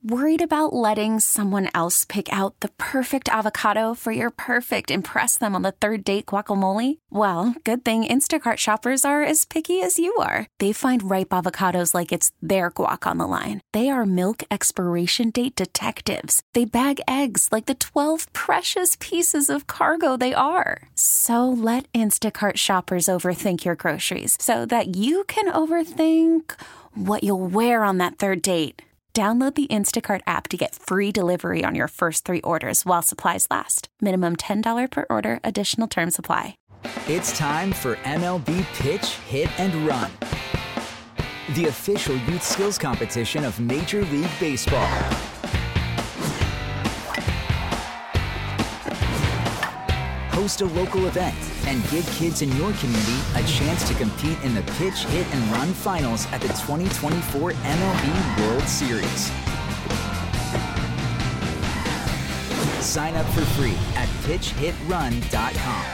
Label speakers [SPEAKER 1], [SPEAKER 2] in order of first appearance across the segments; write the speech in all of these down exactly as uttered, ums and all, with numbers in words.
[SPEAKER 1] Worried about letting someone else pick out the perfect avocado for your perfect impress them on the third date guacamole? Well, good thing Instacart shoppers are as picky as you are. They find ripe avocados like it's their guac on the line. They are milk expiration date detectives. They bag eggs like the twelve precious pieces of cargo they are. So let Instacart shoppers overthink your groceries so that you can overthink what you'll wear on that third date. Download the Instacart app to get free delivery on your first three orders while supplies last. Minimum ten dollars per order. Additional terms apply.
[SPEAKER 2] It's time for M L B Pitch, Hit, and Run, the official youth skills competition of Major League Baseball. Host a local event and give kids in your community a chance to compete in the Pitch, Hit, and Run finals at the twenty twenty-four M L B World Series. Sign up for free at pitch hit run dot com.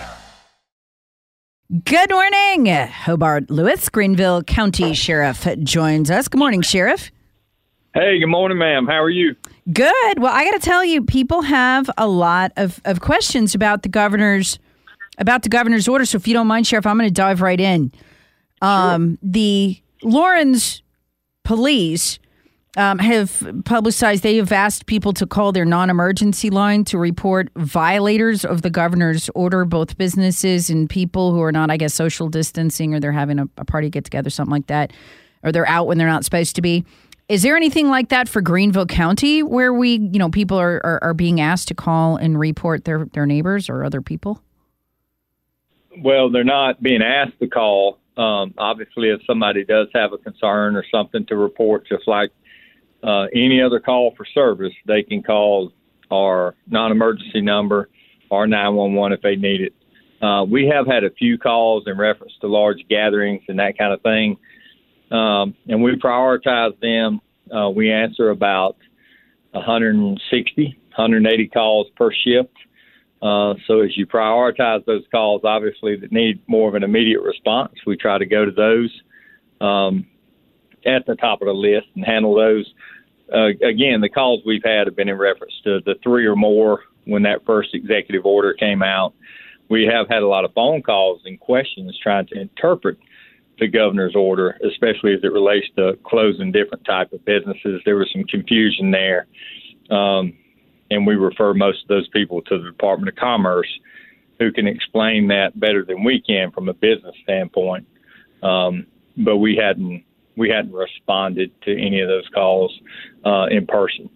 [SPEAKER 3] Good morning. Hobart Lewis, Greenville County Sheriff, joins us. Good morning, Sheriff.
[SPEAKER 4] Hey, good morning, ma'am. How are you?
[SPEAKER 3] Good. Well, I got to tell you, people have a lot of, of questions about the governor's about the governor's order. So if you don't mind, Sheriff, I'm going to dive right in. Um, sure. The Lawrence police um, have publicized, they have asked people to call their non-emergency line to report violators of the governor's order, both businesses and people who are not, I guess, social distancing, or they're having a, a party get together, something like that, or they're out when they're not supposed to be. Is there anything like that for Greenville County where we, you know, people are, are, are being asked to call and report their, their neighbors or other people?
[SPEAKER 4] Well, they're not being asked to call. Um, obviously, if somebody does have a concern or something to report, just like uh, any other call for service, they can call our non-emergency number or nine one one if they need it. Uh, we have had a few calls in reference to large gatherings and that kind of thing, um, and we prioritize them. Uh, we answer about one hundred sixty, one hundred eighty calls per shift. Uh, so as you prioritize those calls, obviously, that need more of an immediate response, we try to go to those um, at the top of the list and handle those. Uh, again, the calls we've had have been in reference to the three or more when that first executive order came out. We have had a lot of phone calls and questions trying to interpret the governor's order, especially as it relates to closing different type of businesses. There was some confusion there. Um, And we refer most of those people to the Department of Commerce, who can explain that better than we can from a business standpoint. Um, but we hadn't we hadn't responded to any of those calls uh, in person.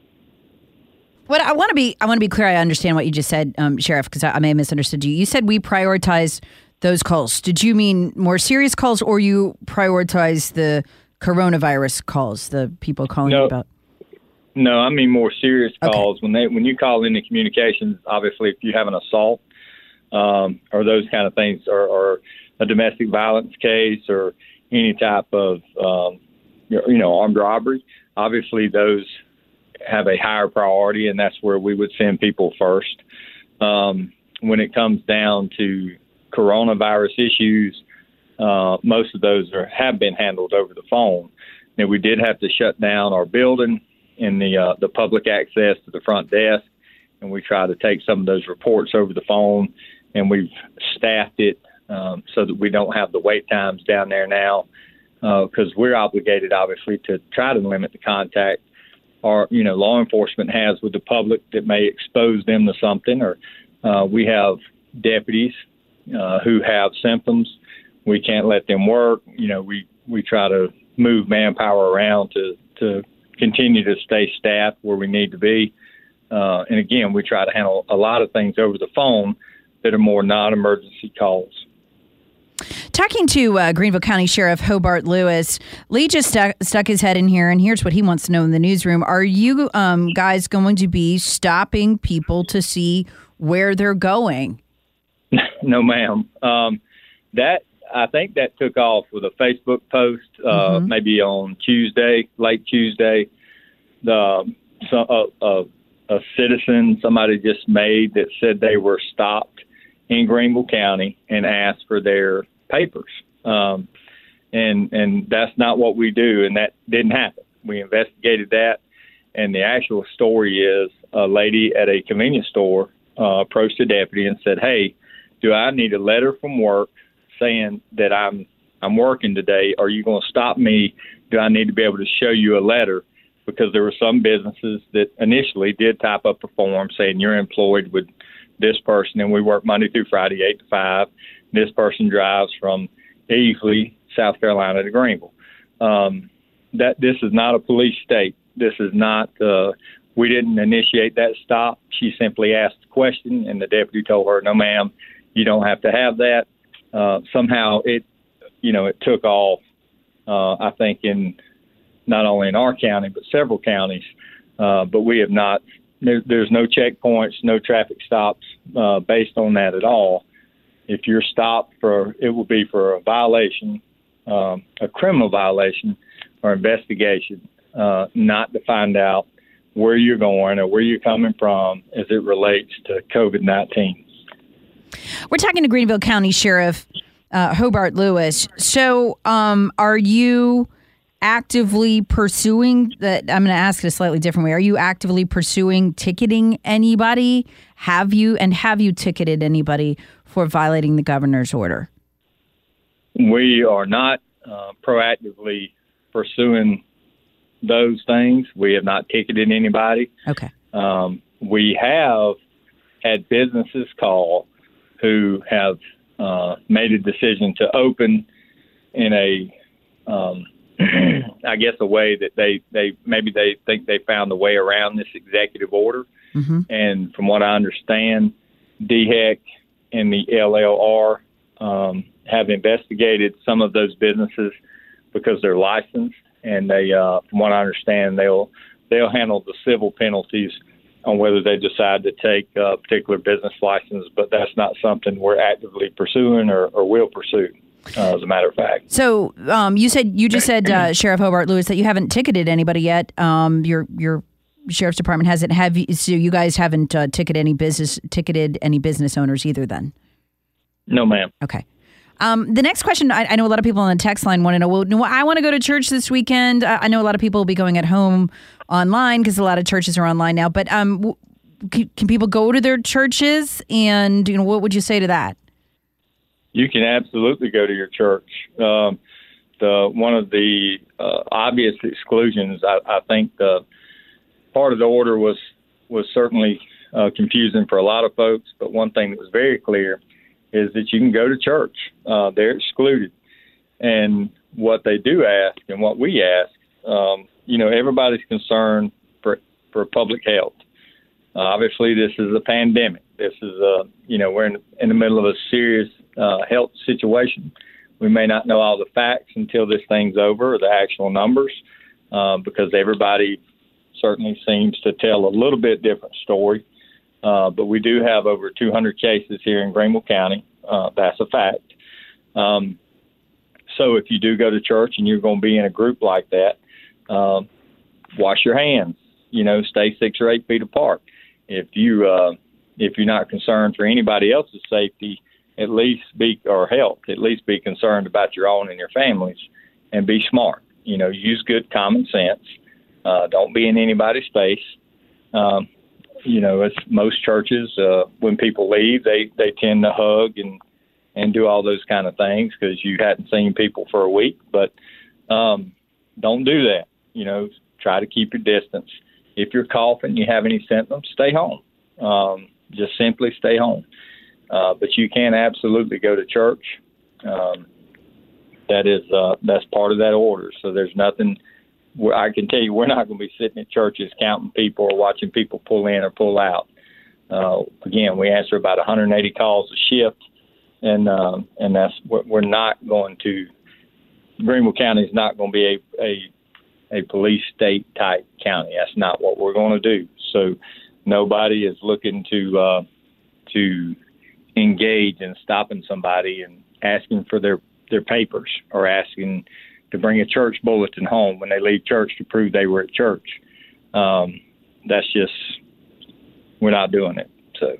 [SPEAKER 3] What I want to be I want to be clear. I understand what you just said, um, Sheriff, because I, I may have misunderstood you. You said we prioritize those calls. Did you mean more serious calls, or you prioritize the coronavirus calls, the people calling
[SPEAKER 4] no.
[SPEAKER 3] you about?
[SPEAKER 4] No, I mean more serious calls.
[SPEAKER 3] Okay.
[SPEAKER 4] When they when you call into communications, obviously, if you have an assault um, or those kind of things, or, or a domestic violence case, or any type of um, you know armed robbery, obviously those have a higher priority, and that's where we would send people first. Um, when it comes down to coronavirus issues, uh, most of those are have been handled over the phone. And we did have to shut down our building in the uh, the public access to the front desk, and we try to take some of those reports over the phone, and we've staffed it um, so that we don't have the wait times down there now, because uh, we're obligated, obviously, to try to limit the contact our you know law enforcement has with the public that may expose them to something, or uh, we have deputies uh, who have symptoms. We can't let them work. You know, we we try to move manpower around to to continue to stay staffed where we need to be. Uh, and again, we try to handle a lot of things over the phone that are more non-emergency calls.
[SPEAKER 3] Talking to uh, Greenville County Sheriff Hobart Lewis, Lee just stuck, stuck his head in here, and here's what he wants to know in the newsroom. Are you um, guys going to be stopping people to see where they're going?
[SPEAKER 4] No, ma'am. Um, that I think that took off with a Facebook post, uh, mm-hmm. maybe on Tuesday, late Tuesday. The so, uh, uh, a citizen, somebody just made that said they were stopped in Greenville County and asked for their papers, um, and and that's not what we do, and that didn't happen. We investigated that, and the actual story is a lady at a convenience store uh, approached a deputy and said, "Hey, do I need a letter from work saying that I'm I'm working today? Are you going to stop me? Do I need to be able to show you a letter?" Because there were some businesses that initially did type up a form saying you're employed with this person and we work Monday through Friday, eight to five. This person drives from Easley, South Carolina to Greenville. Um, that this is not a police state. This is not, uh, we didn't initiate that stop. She simply asked the question and the deputy told her, "No, ma'am, you don't have to have that." Uh, somehow it, you know, it took off, uh, I think in, not only in our county, but several counties. Uh, but we have not, there, there's no checkpoints, no traffic stops uh, based on that at all. If you're stopped for, it will be for a violation, um, a criminal violation or investigation, uh, not to find out where you're going or where you're coming from as it relates to COVID nineteen.
[SPEAKER 3] We're talking to Greenville County Sheriff uh, Hobart Lewis. So um, are you actively pursuing that? I'm going to ask it a slightly different way. Are you actively pursuing ticketing anybody? Have you and have you ticketed anybody for violating the governor's order?
[SPEAKER 4] We are not uh, proactively pursuing those things. We have not ticketed anybody.
[SPEAKER 3] Okay.
[SPEAKER 4] Um, we have had businesses call who have uh, made a decision to open in a um, I guess a way that they, they maybe they think they found a way around this executive order. Mm-hmm. And from what I understand, D H E C and the L L R um, have investigated some of those businesses because they're licensed, and they, uh, from what I understand, they'll they'll handle the civil penalties on whether they decide to take a particular business license. But that's not something we're actively pursuing or, or will pursue. Uh, as a matter of fact.
[SPEAKER 3] So um, you said you just said uh, Sheriff Hobart Lewis that you haven't ticketed anybody yet. Um, your your sheriff's department hasn't. Have you? So you guys haven't uh, ticketed any business ticketed any business owners either. Then.
[SPEAKER 4] No, ma'am.
[SPEAKER 3] Okay. Um, the next question, I, I know a lot of people on the text line want to know, well, I want to go to church this weekend. I, I know a lot of people will be going at home online because a lot of churches are online now. But um, w- can, can people go to their churches? And you know, what would you say to that?
[SPEAKER 4] You can absolutely go to your church. Um, the one of the uh, obvious exclusions, I, I think, the part of the order was was certainly uh, confusing for a lot of folks. But one thing that was very clear is that you can go to church. Uh, they're excluded, and what they do ask and what we ask, um, you know, everybody's concerned for for public health. Uh, obviously, this is a pandemic. This is a, you know, we're in, in the middle of a serious uh, health situation. We may not know all the facts until this thing's over, or the actual numbers, uh, because everybody certainly seems to tell a little bit different story. Uh, but we do have over two hundred cases here in Greenville County. Uh, that's a fact. Um, so if you do go to church and you're going to be in a group like that, um, wash your hands. You know, stay six or eight feet apart. If you uh, if you're not concerned for anybody else's safety, at least be or health, at least be concerned about your own and your families, and be smart. You know, use good common sense. Uh, don't be in anybody's face. Um, you know, as most churches, uh, when people leave, they, they tend to hug and, and do all those kind of things because you hadn't seen people for a week. But um, don't do that. You know, try to keep your distance. If you're coughing, you have any symptoms, stay home. Um, just simply stay home. Uh, but you can absolutely go to church. Um, that is uh, that's part of that order. So there's nothing. Where I can tell you, we're not going to be sitting at churches counting people or watching people pull in or pull out. Uh, again, we answer about one hundred eighty calls a shift, and um, and that's we're not going to. Greenville County is not going to be a, a a police state type county. That's not what we're going to do. So nobody is looking to uh, to engage in stopping somebody and asking for their, their papers or asking to bring a church bulletin home when they leave church to prove they were at church. Um, that's just, we're not doing it. So,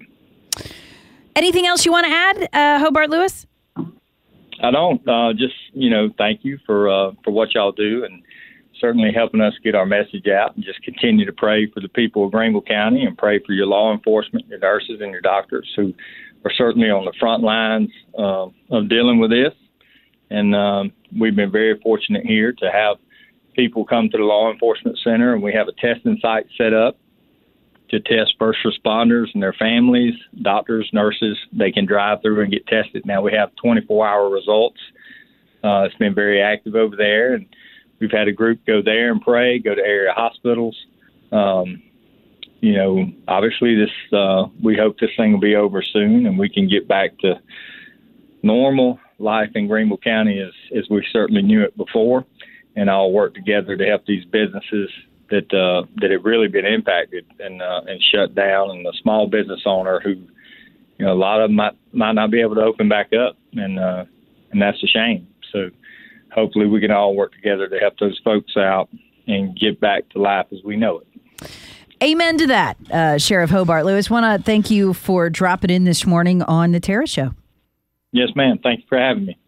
[SPEAKER 3] anything else you want to add, uh, Hobart Lewis?
[SPEAKER 4] I don't. Uh, just, you know, thank you for uh, for what y'all do, and certainly helping us get our message out, and just continue to pray for the people of Greenville County and pray for your law enforcement, your nurses, and your doctors who are certainly on the front lines uh, of dealing with this. And um, we've been very fortunate here to have people come to the law enforcement center, and we have a testing site set up to test first responders and their families, doctors, nurses. They can drive through and get tested. Now we have twenty-four hour results. Uh, it's been very active over there, and we've had a group go there and pray, go to area hospitals. Um, you know, obviously this, uh, we hope this thing will be over soon and we can get back to normal life in Greenville County as, as we certainly knew it before, and all work together to help these businesses that uh, that have really been impacted and uh, and shut down, and the small business owner who, you know, a lot of them might, might not be able to open back up, and uh, and that's a shame. So hopefully we can all work together to help those folks out and get back to life as we know it.
[SPEAKER 3] Amen to that, uh, Sheriff Hobart Lewis. Want to thank you for dropping in this morning on the Tara Show.
[SPEAKER 4] Yes, ma'am. Thank you for having me.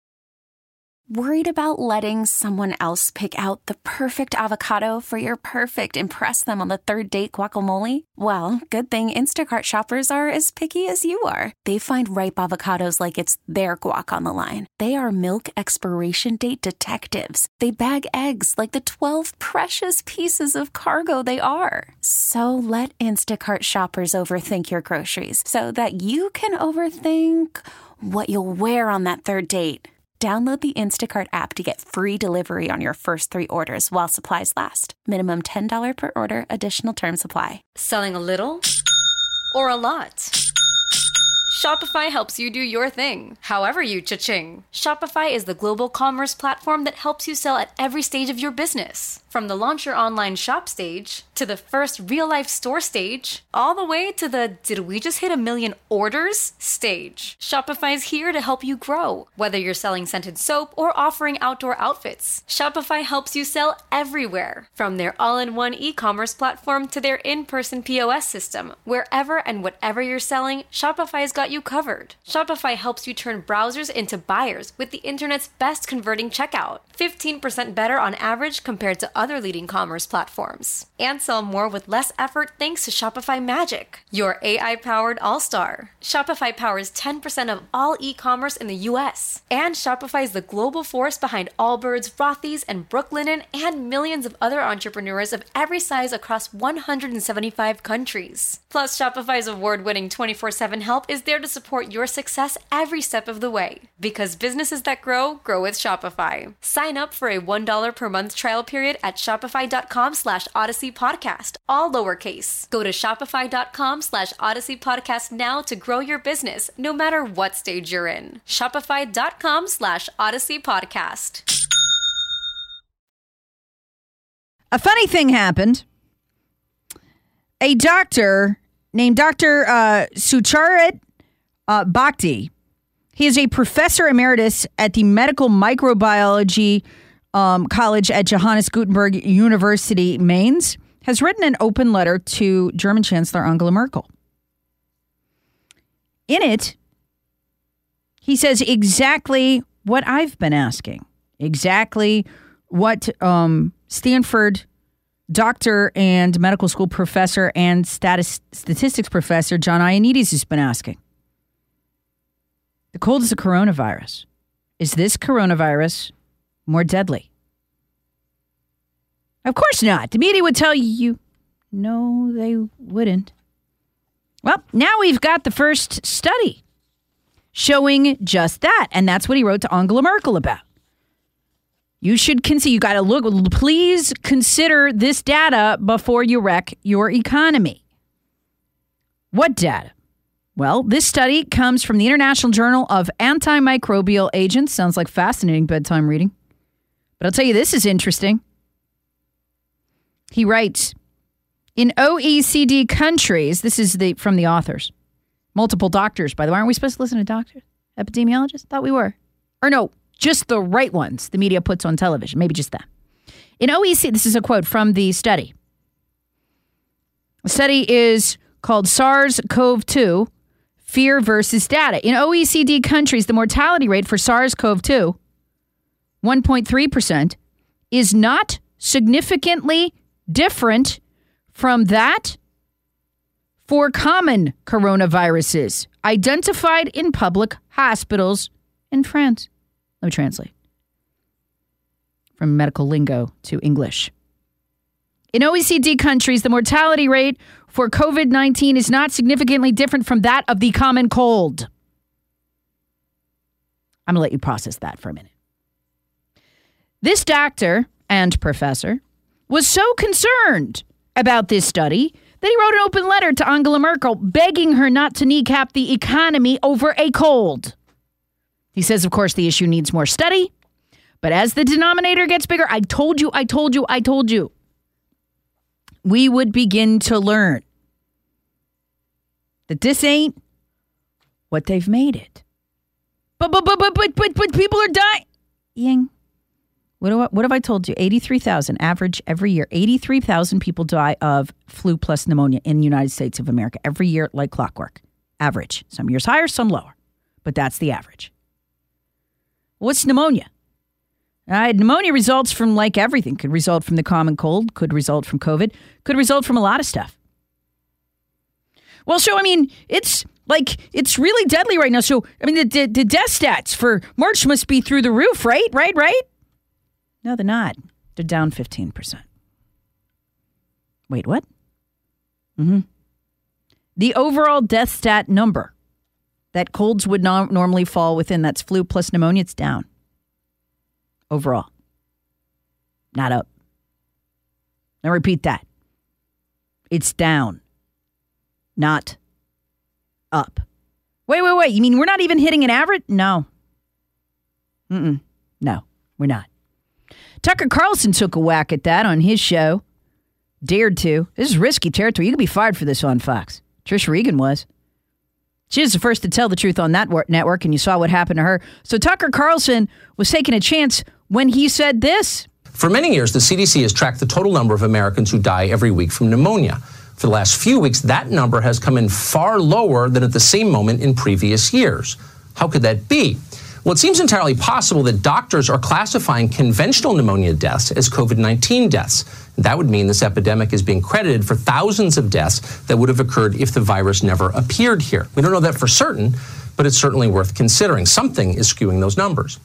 [SPEAKER 1] Worried about letting someone else pick out the perfect avocado for your perfect impress them on the third date guacamole? Well, good thing Instacart shoppers are as picky as you are. They find ripe avocados like it's their guac on the line. They are milk expiration date detectives. They bag eggs like the twelve precious pieces of cargo they are. So let Instacart shoppers overthink your groceries so that you can overthink what you'll wear on that third date. Download the Instacart app to get free delivery on your first three orders while supplies last. Minimum ten dollars per order. Additional terms apply.
[SPEAKER 5] Selling a little or a lot? Shopify helps you do your thing, however you cha-ching. Shopify is the global commerce platform that helps you sell at every stage of your business. From the launch your online shop stage, to the first real-life store stage, all the way to the did we just hit a million orders stage. Shopify's here to help you grow. Whether you're selling scented soap or offering outdoor outfits, Shopify helps you sell everywhere. From their all-in-one e-commerce platform to their in-person P O S system, wherever and whatever you're selling, Shopify's got you covered. Shopify helps you turn browsers into buyers with the internet's best converting checkout. fifteen percent better on average compared to other leading commerce platforms. And sell more with less effort thanks to Shopify Magic, your A I-powered all-star. Shopify powers ten percent of all e-commerce in the U S. And Shopify is the global force behind Allbirds, Rothy's, and Brooklinen, and millions of other entrepreneurs of every size across one hundred seventy-five countries. Plus, Shopify's award-winning twenty-four seven help is there to support your success every step of the way. Because businesses that grow, grow with Shopify. Sign up for a one dollar per month trial period at shopify.com slash Odyssey Podcast, all lowercase. Go to shopify.com slash Odyssey Podcast now to grow your business, no matter what stage you're in. Shopify.com slash Odyssey Podcast.
[SPEAKER 3] A funny thing happened. A doctor named Doctor Uh, Sucharit uh, Bhakti. He is a professor emeritus at the Medical Microbiology um, College at Johannes Gutenberg University, Mainz, has written an open letter to German Chancellor Angela Merkel. In it, he says exactly what I've been asking, exactly what um, Stanford doctor and medical school professor and status, statistics professor John Ioannidis has been asking. The cold is a coronavirus. Is this coronavirus more deadly? Of course not. The media would tell you, no, they wouldn't. Well, now we've got the first study showing just that. And that's what he wrote to Angela Merkel about. You should consider, you got to look, please consider this data before you wreck your economy. What data? Well, this study comes from the International Journal of Antimicrobial Agents. Sounds like fascinating bedtime reading. But I'll tell you, this is interesting. He writes, in O E C D countries, this is the from the authors, multiple doctors, by the way. Aren't we supposed to listen to doctors? Epidemiologists? Thought we were. Or no, just the right ones the media puts on television. Maybe just them. In O E C D, this is a quote from the study. The study is called SARS-C o V two, Fear versus Data. In O E C D countries, the mortality rate for SARS-C o V two, one point three percent, is not significantly different from that for common coronaviruses identified in public hospitals in France. Let me translate from medical lingo to English. In O E C D countries, the mortality rate for COVID nineteen is not significantly different from that of the common cold. I'm going to let you process that for a minute. This doctor and professor was so concerned about this study that he wrote an open letter to Angela Merkel begging her not to kneecap the economy over a cold. He says, of course, the issue needs more study, but as the denominator gets bigger, I told you, I told you, I told you, we would begin to learn that this ain't what they've made it. But, but, but, but, but, but, but people are dying. What, do I, what have I told you? eighty-three thousand average every year. eighty-three thousand people die of flu plus pneumonia in the United States of America every year, like clockwork. Average. Some years higher, some lower. But that's the average. What's pneumonia? Uh, pneumonia results from like everything. Could result from the common cold. Could result from COVID. Could result from a lot of stuff. Well, so, I mean, it's like, it's really deadly right now. So, I mean, the, the, the death stats for March must be through the roof, right? Right, right? No, they're not. They're down fifteen percent. Wait, what? Mm-hmm. The overall death stat number that colds would not normally fall within, that's flu plus pneumonia, it's down. Overall. Not up. Now repeat that. It's down. Not up. Wait, wait, wait. You mean we're not even hitting an average? No. Mm-mm. No, we're not. Tucker Carlson took a whack at that on his show. Dared to. This is risky territory. You could be fired for this on Fox. Trish Regan was. She was the first to tell the truth on that network, and you saw what happened to her. So Tucker Carlson was taking a chance when he said this.
[SPEAKER 6] For many years, the C D C has tracked the total number of Americans who die every week from pneumonia. For the last few weeks, that number has come in far lower than at the same moment in previous years. How could that be? Well, it seems entirely possible that doctors are classifying conventional pneumonia deaths as COVID nineteen deaths. That would mean this epidemic is being credited for thousands of deaths that would have occurred if the virus never appeared here. We don't know that for certain, but it's certainly worth considering. Something is skewing those numbers.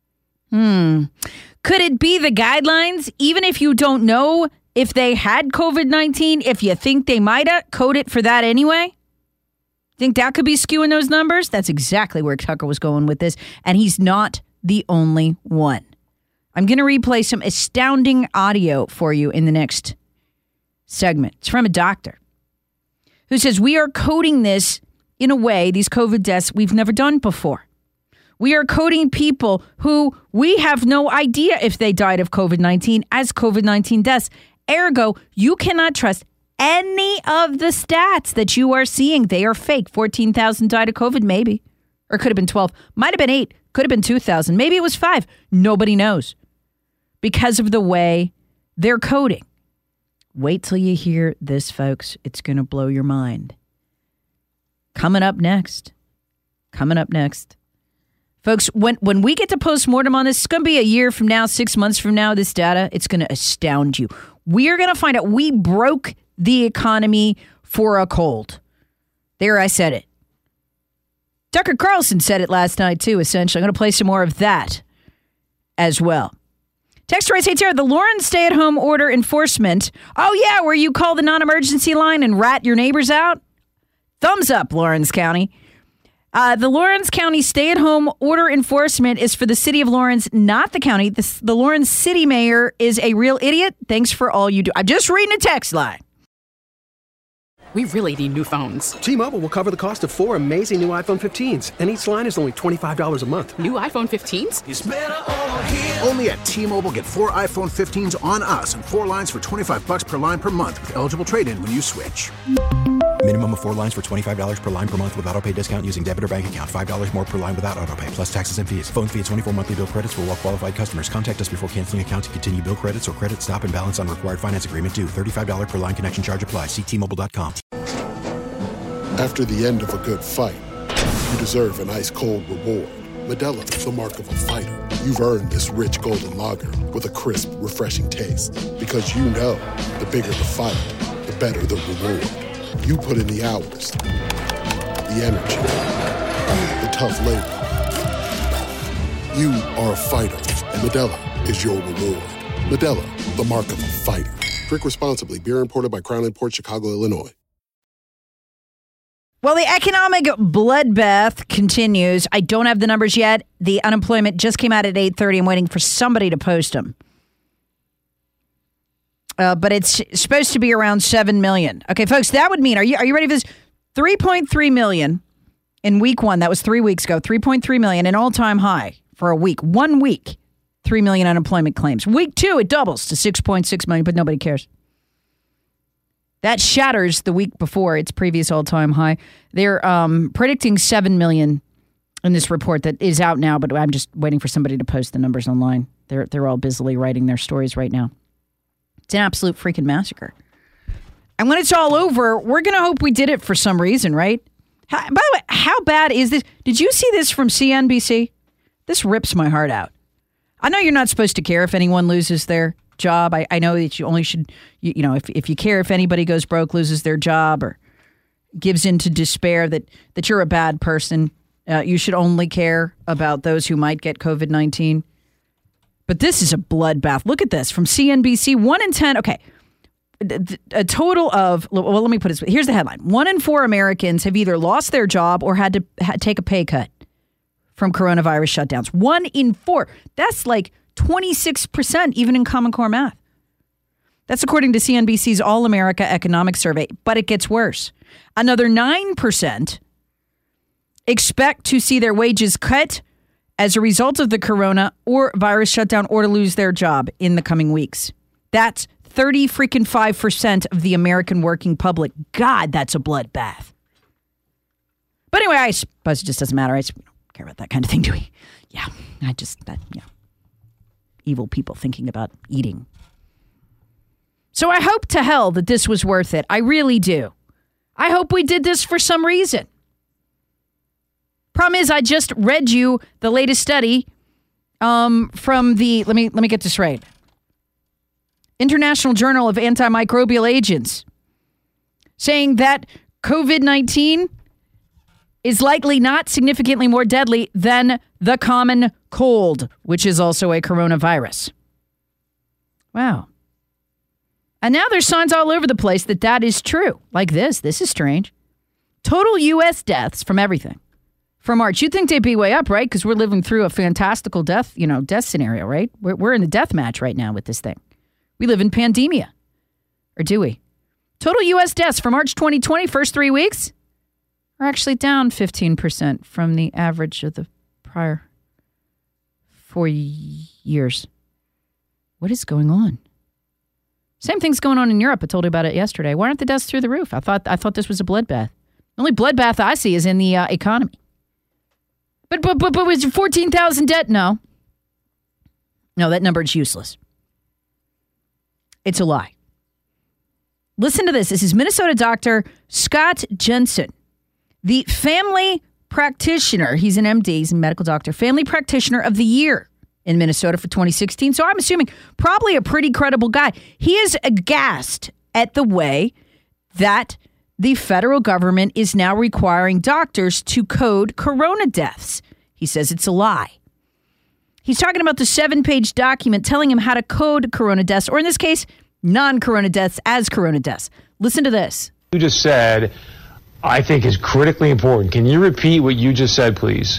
[SPEAKER 3] Hmm. Could it be the guidelines? Even if you don't know if they had COVID nineteen, if you think they might have, code it for that anyway? Think that could be skewing those numbers? That's exactly where Tucker was going with this. And he's not the only one. I'm going to replay some astounding audio for you in the next segment. It's from a doctor who says we are coding this in a way, these COVID deaths, we've never done before. We are coding people who we have no idea if they died of COVID nineteen as COVID nineteen deaths. Ergo, you cannot trust any of the stats that you are seeing. They are fake. fourteen thousand died of COVID, maybe. Or could have been twelve. Might have been eight. Could have been two thousand. Maybe it was five. Nobody knows. Because of the way they're coding. Wait till you hear this, folks. It's going to blow your mind. Coming up next. Coming up next. Folks, when, when we get to postmortem on this, it's going to be a year from now, six months from now, this data, it's going to astound you. We are going to find out we broke the economy for a cold. There, I said it. Tucker Carlson said it last night, too, essentially. I'm going to play some more of that as well. Text right say, Tara, the Lawrence stay-at-home order enforcement. Oh, yeah, where you call the non-emergency line and rat your neighbors out? Thumbs up, Lawrence County. Uh, the Lawrence County stay-at-home order enforcement is for the city of Lawrence, not the county. The, the Lawrence city mayor is a real idiot. Thanks for all you do. I'm just reading a text line.
[SPEAKER 7] We really need new phones.
[SPEAKER 8] T-Mobile will cover the cost of four amazing new iPhone fifteens, and each line is only twenty-five dollars a month.
[SPEAKER 7] New iPhone fifteens?
[SPEAKER 9] It's better over here. Only at T-Mobile, get four iPhone fifteens on us and four lines for twenty-five dollars per line per month with eligible trade-in when you switch.
[SPEAKER 10] Minimum of four lines for twenty-five dollars per line per month with autopay discount using debit or bank account. five dollars more per line without autopay, plus taxes and fees. Phone fee at twenty-four monthly bill credits for well-qualified customers. Contact us before canceling account to continue bill credits or credit stop and balance on required finance agreement due. thirty-five dollars per line connection charge applies. See T Mobile dot com.
[SPEAKER 11] After the end of a good fight, you deserve an ice-cold reward. Medalla is the mark of a fighter, you've earned this rich golden lager with a crisp, refreshing taste. Because you know, the bigger the fight, the better the reward. You put in the hours, the energy, the tough labor. You are a fighter, and Modelo is your reward. Modelo, the mark of a fighter. Drink responsibly. Beer imported by Crown Imports, Chicago, Illinois.
[SPEAKER 3] Well, the economic bloodbath continues. I don't have the numbers yet. The unemployment just came out at eight thirty. I'm waiting for somebody to post them. Uh, but it's supposed to be around seven million. Okay, folks, that would mean, are you are you ready for this? three point three million in week one. That was three weeks ago. three point three million, an all-time high for a week. One week, three million unemployment claims. Week two, it doubles to six point six million, but nobody cares. That shatters the week before its previous all-time high. They're um, predicting seven million in this report that is out now, but I'm just waiting for somebody to post the numbers online. They're they're all busily writing their stories right now. It's an absolute freaking massacre. And when it's all over, we're going to hope we did it for some reason, right? How, by the way, how bad is this? Did you see this from C N B C? This rips my heart out. I know you're not supposed to care if anyone loses their job. I, I know that you only should, you, you know, if if you care if anybody goes broke, loses their job, or gives into despair that, that you're a bad person, uh, you should only care about those who might get COVID nineteen. But this is a bloodbath. Look at this from C N B C. One in ten. Okay. A total of, well, let me put it, here's the headline. One in four Americans have either lost their job or had to had, take a pay cut from coronavirus shutdowns. One in four. That's like twenty-six percent, even in Common Core math. That's according to C N B C's All America Economic Survey, but it gets worse. Another nine percent expect to see their wages cut as a result of the corona or virus shutdown or to lose their job in the coming weeks. That's thirty freaking five percent of the American working public. God, that's a bloodbath. But anyway, I suppose it just doesn't matter. I just don't care about that kind of thing, do we? Yeah, I just, that, yeah. Evil people thinking about eating. So I hope to hell that this was worth it. I really do. I hope we did this for some reason. Problem is, I just read you the latest study um, from the, let me let me get this right. International Journal of Antimicrobial Agents, saying that COVID nineteen is likely not significantly more deadly than the common cold, which is also a coronavirus. Wow. And now there's signs all over the place that that is true. Like this. This is strange. Total U S deaths from everything. For March, you'd think they'd be way up, right? Because we're living through a fantastical death, you know, death scenario, right? We're, we're in the death match right now with this thing. We live in pandemia. Or do we? Total U S deaths for March twenty twenty, first three weeks, are actually down fifteen percent from the average of the prior four years. What is going on? Same thing's going on in Europe. I told you about it yesterday. Why aren't the deaths through the roof? I thought I thought this was a bloodbath. The only bloodbath I see is in the uh, economy. But but but but was fourteen thousand dead? No. No, that number is useless. It's a lie. Listen to this. This is Minnesota doctor Scott Jensen, the family practitioner. He's an M D. He's a medical doctor. Family practitioner of the year in Minnesota for twenty sixteen. So I'm assuming probably a pretty credible guy. He is aghast at the way that the federal government is now requiring doctors to code corona deaths. He says it's a lie. He's talking about the seven-page document telling him how to code corona deaths, or in this case, non-corona deaths as corona deaths. Listen to this.
[SPEAKER 12] You just said, I think is critically important. Can you repeat what you just said, please?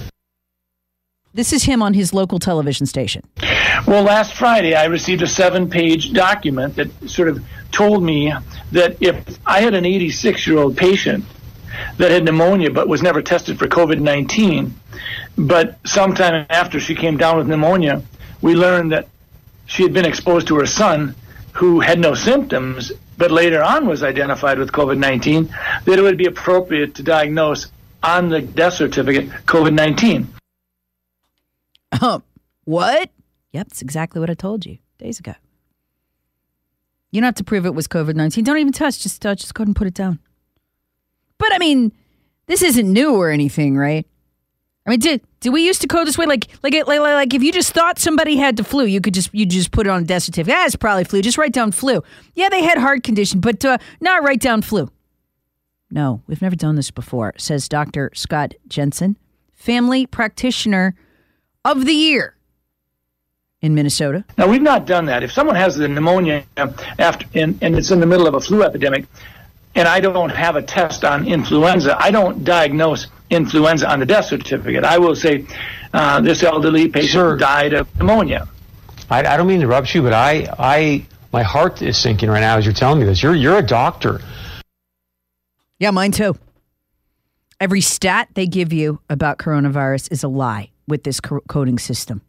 [SPEAKER 3] This is him on his local television station.
[SPEAKER 13] Well, last Friday, I received a seven-page document that sort of told me that if I had an eighty-six-year-old patient that had pneumonia but was never tested for COVID nineteen, but sometime after she came down with pneumonia, we learned that she had been exposed to her son who had no symptoms, but later on was identified with COVID nineteen, that it would be appropriate to diagnose on the death certificate COVID nineteen.
[SPEAKER 3] Um, what? Yep, that's exactly what I told you days ago. You don't have to prove it was COVID nineteen. Don't even touch. Just, uh, just go ahead and put it down. But, I mean, this isn't new or anything, right? I mean, did did we used to code this way? Like, like, like, like, if you just thought somebody had the flu, you could just you just put it on a death certificate. Ah, it's probably flu. Just write down flu. Yeah, they had heart condition, but uh, not write down flu. No, we've never done this before, says Doctor Scott Jensen, family practitioner of the year in Minnesota.
[SPEAKER 13] Now, we've not done that. If someone has the pneumonia after and, and it's in the middle of a flu epidemic, and I don't have a test on influenza, I don't diagnose influenza on the death certificate. I will say uh, this elderly patient Sir, died of pneumonia.
[SPEAKER 12] I, I don't mean to interrupt you, but I, I, my heart is sinking right now as you're telling me this. You're, you're a doctor.
[SPEAKER 3] Yeah, mine too. Every stat they give you about coronavirus is a lie with this co- coding system.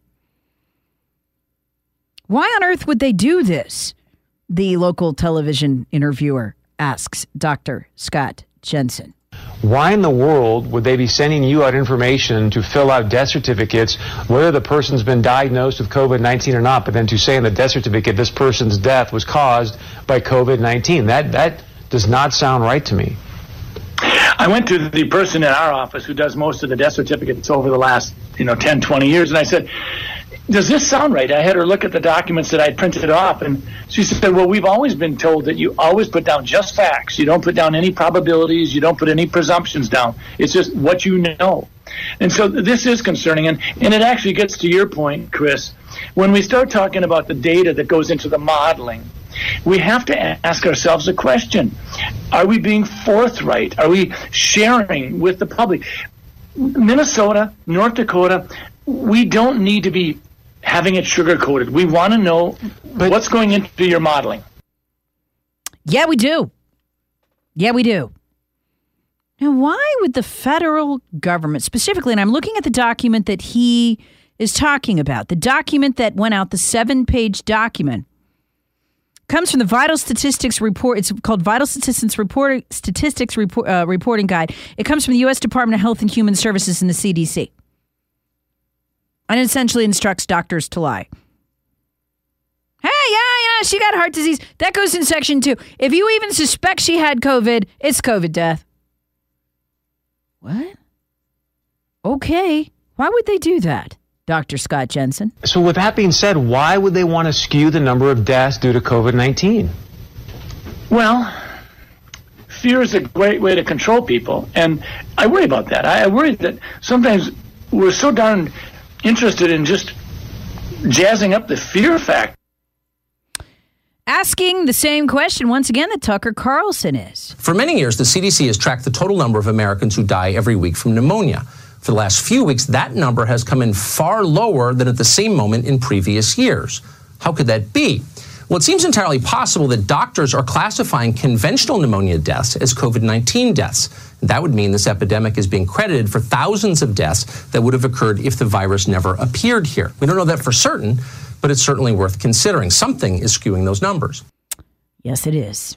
[SPEAKER 3] Why on earth would they do this? The local television interviewer asks Doctor Scott Jensen.
[SPEAKER 12] Why in the world would they be sending you out information to fill out death certificates, whether the person's been diagnosed with COVID nineteen or not, but then to say in the death certificate this person's death was caused by COVID nineteen? That that does not sound right to me.
[SPEAKER 13] I went to the person in our office who does most of the death certificates over the last, you know, ten, twenty years, and I said, does this sound right? I had her look at the documents that I printed off, and she said, well, we've always been told that you always put down just facts. You don't put down any probabilities. You don't put any presumptions down. It's just what you know. And so this is concerning, and, and it actually gets to your point, Chris. When we start talking about the data that goes into the modeling, we have to ask ourselves a question. Are we being forthright? Are we sharing with the public? Minnesota, North Dakota, we don't need to be having it sugar-coated. We want to know but, what's going into your modeling.
[SPEAKER 3] Yeah, we do. Yeah, we do. Now, why would the federal government specifically, and I'm looking at the document that he is talking about, the document that went out, the seven-page document, comes from the Vital Statistics Report. It's called Vital Statistics Report, Statistics Report, uh, Reporting Guide. It comes from the U S Department of Health and Human Services and the C D C. And it essentially instructs doctors to lie. Hey, yeah, yeah, she got heart disease. That goes in section two. If you even suspect she had COVID, it's COVID death. What? Okay. Why would they do that, Doctor Scott Jensen?
[SPEAKER 12] So with that being said, why would they want to skew the number of deaths due to COVID nineteen?
[SPEAKER 13] Well, fear is a great way to control people. And I worry about that. I worry that sometimes we're so darn interested in just jazzing up the fear factor.
[SPEAKER 3] Asking the same question once again that Tucker Carlson is.
[SPEAKER 6] For many years, the C D C has tracked the total number of Americans who die every week from pneumonia. For the last few weeks, that number has come in far lower than at the same moment in previous years. How could that be? Well, it seems entirely possible that doctors are classifying conventional pneumonia deaths as COVID nineteen deaths. That would mean this epidemic is being credited for thousands of deaths that would have occurred if the virus never appeared here. We don't know that for certain, but it's certainly worth considering. Something is skewing those numbers.
[SPEAKER 3] Yes, it is.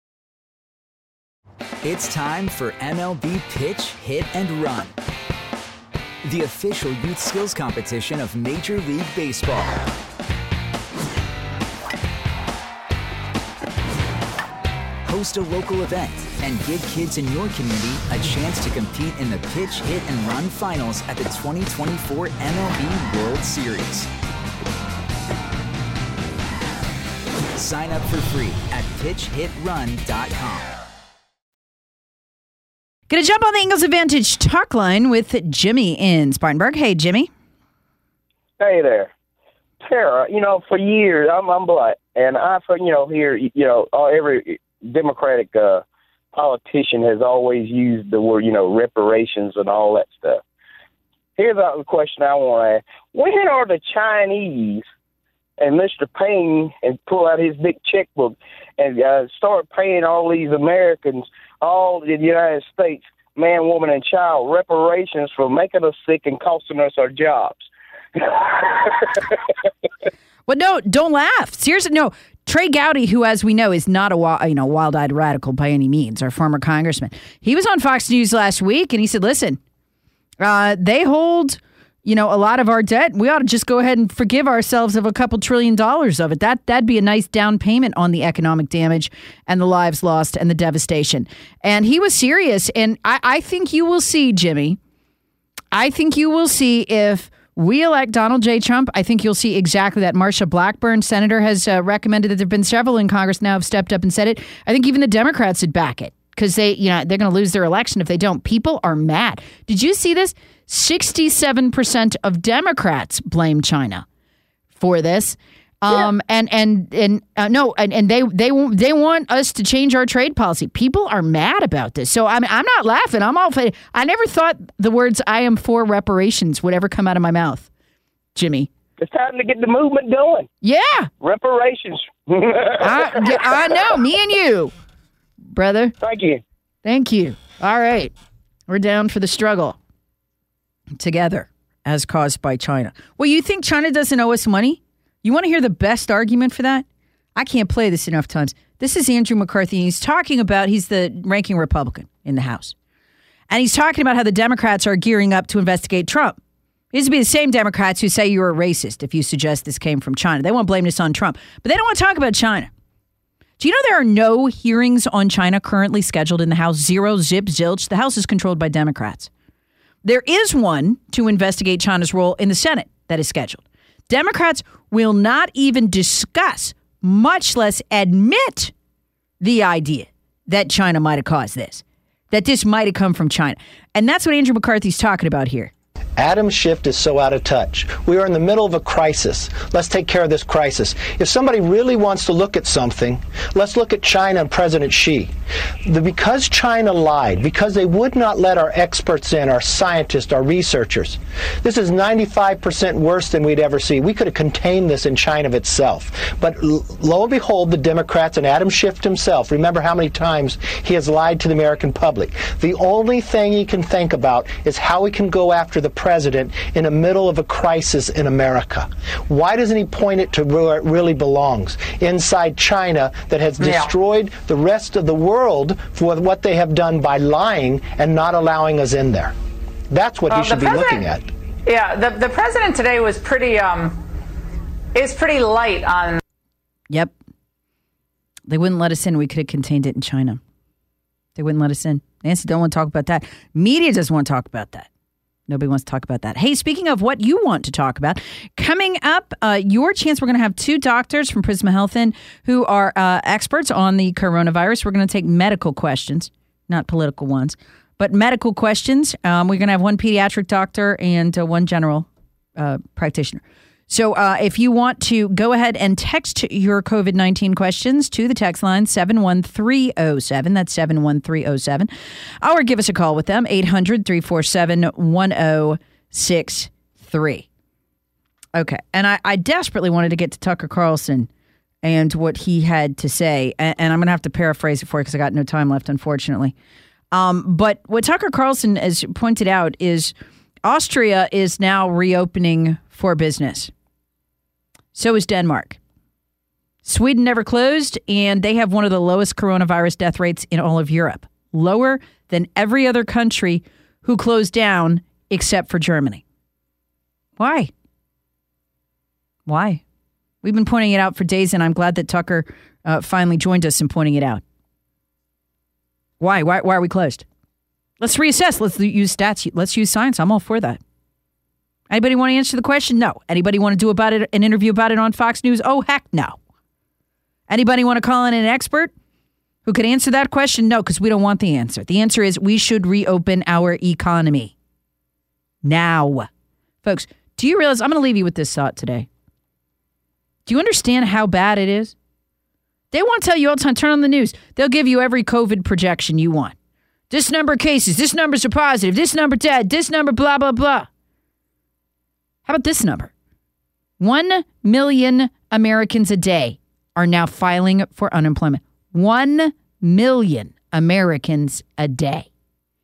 [SPEAKER 2] It's time for M L B Pitch, Hit, and Run, the official youth skills competition of Major League Baseball. Host a local event and give kids in your community a chance to compete in the Pitch, Hit, and Run finals at the twenty twenty-four M L B World Series. Sign up for free at pitch hit run dot com.
[SPEAKER 3] Gonna jump on the Ingles Advantage talk line with Jimmy in Spartanburg. Hey, Jimmy.
[SPEAKER 14] Hey there. Tara, you know, for years, I'm, I'm black, and I, for, you know, here, you know, every Democratic uh, politician has always used the word, you know, reparations and all that stuff. Here's the question I want to ask. When are the Chinese and Mister Payne and pull out his big checkbook and uh, start paying all these Americans, all in the United States, man, woman, and child, reparations for making us sick and costing us our jobs?
[SPEAKER 3] Well, no, don't laugh. Seriously, no. Trey Gowdy, who, as we know, is not a you know wild-eyed radical by any means, our former congressman, he was on Fox News last week, and he said, listen, uh, they hold, you know, a lot of our debt. We ought to just go ahead and forgive ourselves of a couple trillion dollars of it. That, that'd be a nice down payment on the economic damage and the lives lost and the devastation. And he was serious, and I, I think you will see, Jimmy, I think you will see if we elect Donald J. Trump, I think you'll see exactly that. Marsha Blackburn, senator, has uh, recommended that there have been several in Congress now have stepped up and said it. I think even the Democrats would back it because they, you know, they're going to lose their election if they don't. People are mad. Did you see this? sixty-seven percent of Democrats blame China for this. Um, yeah. and, and, and, uh, no, and, and they, they, they want us to change our trade policy. People are mad about this. So I'm, I'm not laughing. I'm all, I never thought the words I am for reparations would ever come out of my mouth, Jimmy.
[SPEAKER 14] It's time to get the movement going.
[SPEAKER 3] Yeah.
[SPEAKER 14] Reparations.
[SPEAKER 3] I, yeah, I know. Me and you, brother.
[SPEAKER 14] Thank you.
[SPEAKER 3] Thank you. All right. We're down for the struggle together as caused by China. Well, you think China doesn't owe us money? You want to hear the best argument for that? I can't play this enough times. This is Andrew McCarthy. And he's talking about, he's the ranking Republican in the House. And he's talking about how the Democrats are gearing up to investigate Trump. These would be the same Democrats who say you're a racist if you suggest this came from China. They won't blame this on Trump. But they don't want to talk about China. Do you know there are no hearings on China currently scheduled in the House? Zero, zip, zilch. The House is controlled by Democrats. There is one to investigate China's role in the Senate that is scheduled. Democrats will not even discuss, much less admit, the idea that China might have caused this, that this might have come from China. And that's what Andrew McCarthy's talking about here.
[SPEAKER 15] Adam Schiff is so out of touch. We are in the middle of a crisis. Let's take care of this crisis. If somebody really wants to look at something, let's look at China and President Xi. The, because China lied, because they would not let our experts in, our scientists, our researchers, this is ninety-five percent worse than we'd ever see. We could have contained this in China of itself. But lo and behold, the Democrats and Adam Schiff himself, remember how many times he has lied to the American public. The only thing he can think about is how he can go after the president in the middle of a crisis in America. Why doesn't he point it to where it really belongs? Inside China that has destroyed yeah. the rest of the world for what they have done by lying and not allowing us in there. That's what well, he should be looking at.
[SPEAKER 16] Yeah, the, the president today was pretty, um, is pretty light on.
[SPEAKER 3] Yep. They wouldn't let us in. We could have contained it in China. They wouldn't let us in. Nancy don't want to talk about that. Media doesn't want to talk about that. Nobody wants to talk about that. Hey, speaking of what you want to talk about, coming up, uh, your chance, we're going to have two doctors from Prisma Health in who are uh, experts on the coronavirus. We're going to take medical questions, not political ones, but medical questions. Um, we're going to have one pediatric doctor and uh, one general uh, practitioner. So uh, if you want to go ahead and text your COVID nineteen questions to the text line seven one three oh seven, that's seven one three oh seven, or give us a call with them, eight hundred, three four seven, one oh six three. Okay, and I, I desperately wanted to get to Tucker Carlson and what he had to say, and, and I'm going to have to paraphrase it for you because I got no time left, unfortunately. Um, but what Tucker Carlson has pointed out is Austria is now reopening for business. So is Denmark. Sweden never closed, and they have one of the lowest coronavirus death rates in all of Europe. Lower than every other country who closed down except for Germany. Why? Why? We've been pointing it out for days, and I'm glad that Tucker uh, finally joined us in pointing it out. Why? Why? Why are we closed? Let's reassess. Let's use stats. Let's use science. I'm all for that. Anybody want to answer the question? No. Anybody want to do about it an interview about it on Fox News? Oh, heck no. Anybody want to call in an expert who could answer that question? No, because we don't want the answer. The answer is we should reopen our economy now. Folks, do you realize, I'm going to leave you with this thought today. Do you understand how bad it is? They won't tell you all the time, turn on the news. They'll give you every COVID projection you want. This number of cases, this numbers are positive, this number dead, this number blah, blah, blah. How about this number? One million Americans a day are now filing for unemployment. One million Americans a day.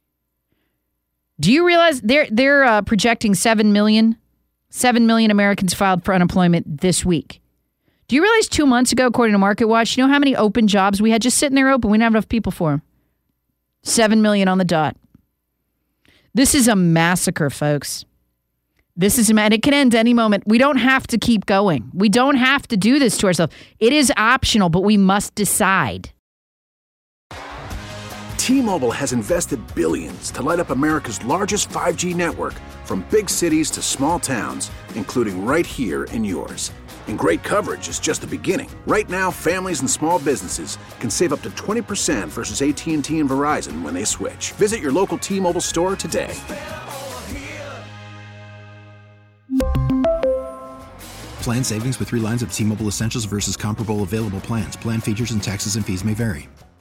[SPEAKER 3] Do you realize they're they're uh, projecting seven million? Seven million Americans filed for unemployment this week. Do you realize two months ago, according to MarketWatch, you know how many open jobs we had just sitting there open? We didn't have enough people for them. Seven million on the dot. This is a massacre, folks. This is, and it can end any moment. We don't have to keep going. We don't have to do this to ourselves. It is optional, but we must decide.
[SPEAKER 9] T-Mobile has invested billions to light up America's largest five G network, from big cities to small towns, including right here in yours. And great coverage is just the beginning. Right now, families and small businesses can save up to twenty percent versus A T and T and Verizon when they switch. Visit your local T-Mobile store today.
[SPEAKER 10] Plan savings with three lines of T-Mobile Essentials versus comparable available plans. Plan features and taxes and fees may vary.